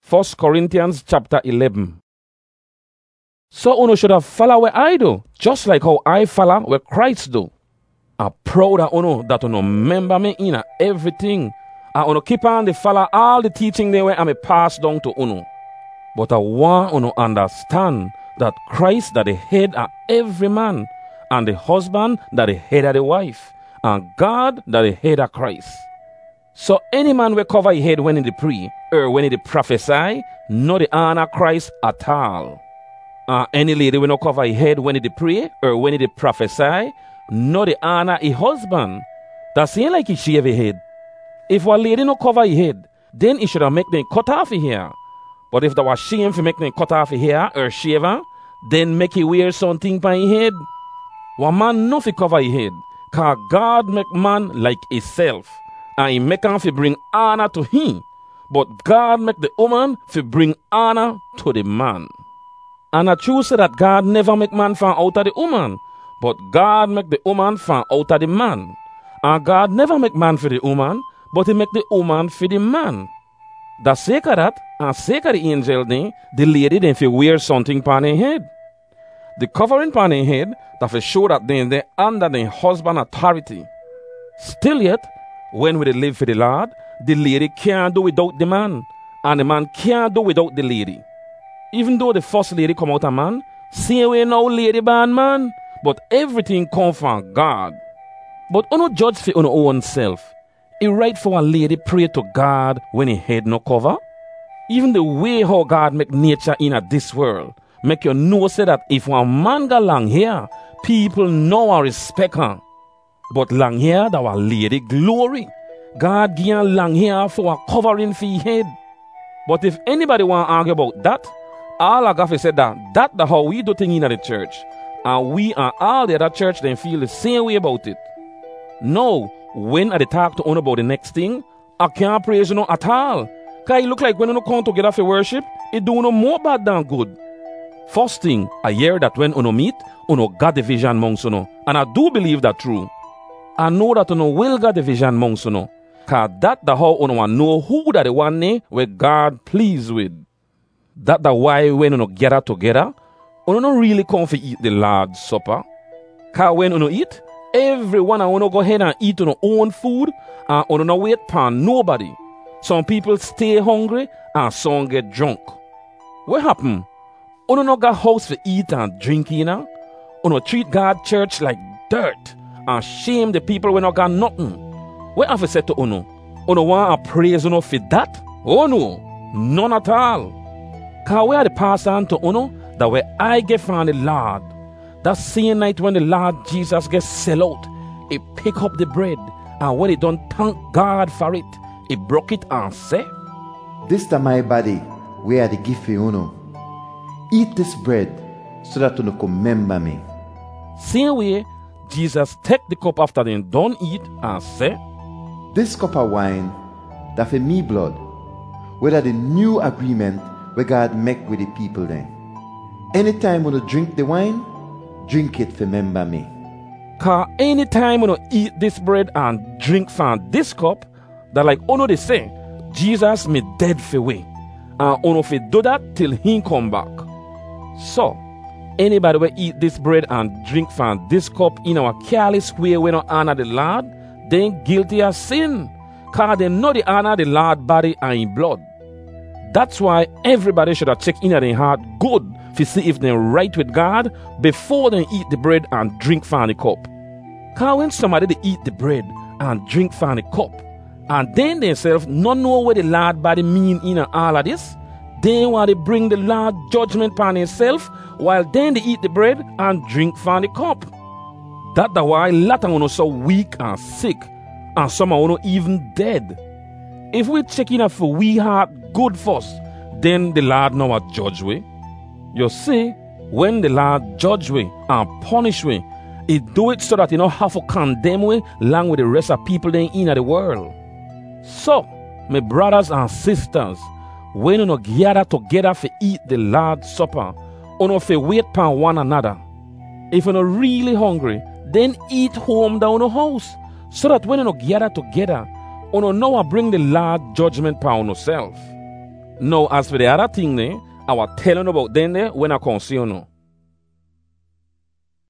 1 Corinthians chapter 11. So uno should have follow what I do, just like how I follow what Christ do. I'm proud of uno that uno remember me in everything. And uno keep on to follow all the teaching they were and me pass down to uno. But I want uno understand that Christ that the head of every man, and the husband that the head of the wife, and God that the head of Christ. So any man will cover his head when he pray, or when he prophesy, not the honor Christ at all. Any lady will not cover his head when he pray, or when he prophesy, not the honor his husband. That's ain't like he shave his head. If a lady no cover his head, then he should have make them cut off his hair. But if there was shame for make them cut off his hair or shave her, then make he wear something by his head. One man no fi cover his head, cause God make man like himself. And he make him fi bring honor to him. But God make the woman fi bring honor to the man. And I choose say that God never make man from out of the woman, but God make the woman from out of the man. And God never make man for the woman, but he make the woman for the man. The sake of that, and sake of the angel then, the lady then fi wear something upon her head. The covering upon her head, that fi show that they under the husband authority. Still yet, when we live for the Lord, the lady can't do without the man, and the man can't do without the lady. Even though the first lady come out a man, same way now lady born man, but everything come from God. But uno judge for uno own self. It right for a lady pray to God when he head no cover? Even the way how God make nature in this world, make you know say that if one man got long hair, people know and respect her. But long hair, that was lady glory. God give her long hair for a covering for his head. But if anybody want to argue about that, all I got to say that the how we do things in the church. And we and all the other church then feel the same way about it. No, when I talk to one about the next thing, I can't praise you no at all. Because it look like when you come together for worship, it do no more bad than good. First thing, I hear that when you meet, you got the vision amongst you. And I do believe that true. I know that you will got the vision amongst you. Because that the how you know who that the one where God pleased with. That the why when you gather together, you don't really come to eat the Lord's Supper. Because when you eat, everyone I want to go ahead and eat on own food and on no wait upon nobody. Some people stay hungry and some get drunk. What happen? You no got house to eat and drink in. You treat God church like dirt and shame the people when no got nothing. What have I said to you? You want to praise you for that? Oh no, none at all. Because we are the pass on to you that where I get from the Lord. That same night when the Lord Jesus gets sell out, he pick up the bread, and when he don't thank God for it, he broke it and say, "This is my body, where I give for you. Eat this bread, so that you can remember me." Same way, Jesus take the cup after they done eat and say, "This cup of wine, that for me blood, whether the new agreement where God make with the people then. Anytime when you drink the wine, drink it to remember me." Because anytime when you eat this bread and drink from this cup, that like uno they say, Jesus me dead for we. And uno fi do that till he come back. So, anybody will eat this bread and drink from this cup in our careless way when we honor the Lord, then guilty of sin. Because they know they honor the Lord body and his blood. That's why everybody should have checked in their heart good to see if they're right with God before they eat the bread and drink from the cup. Because when somebody they eat the bread and drink from the cup, and then themselves not know what the Lord body mean in all of this, then want to bring the Lord judgment upon themselves, while then they eat the bread and drink from the cup. That's why a lot of us so weak and sick, and some of us even dead. If we check in for we heart good first, then the Lord know what judge we. You see, when the Lord judge we and punish we, he do it so that he don't have to condemn we along with the rest of people in the world. So, my brothers and sisters, when you gather together to eat the Lord's Supper, you fi wait upon one another. If you're really hungry, then eat home down the house, so that when you gather together, you know bring the Lord judgment upon yourself. Now, as for the other thing, I was telling about then when I come see you.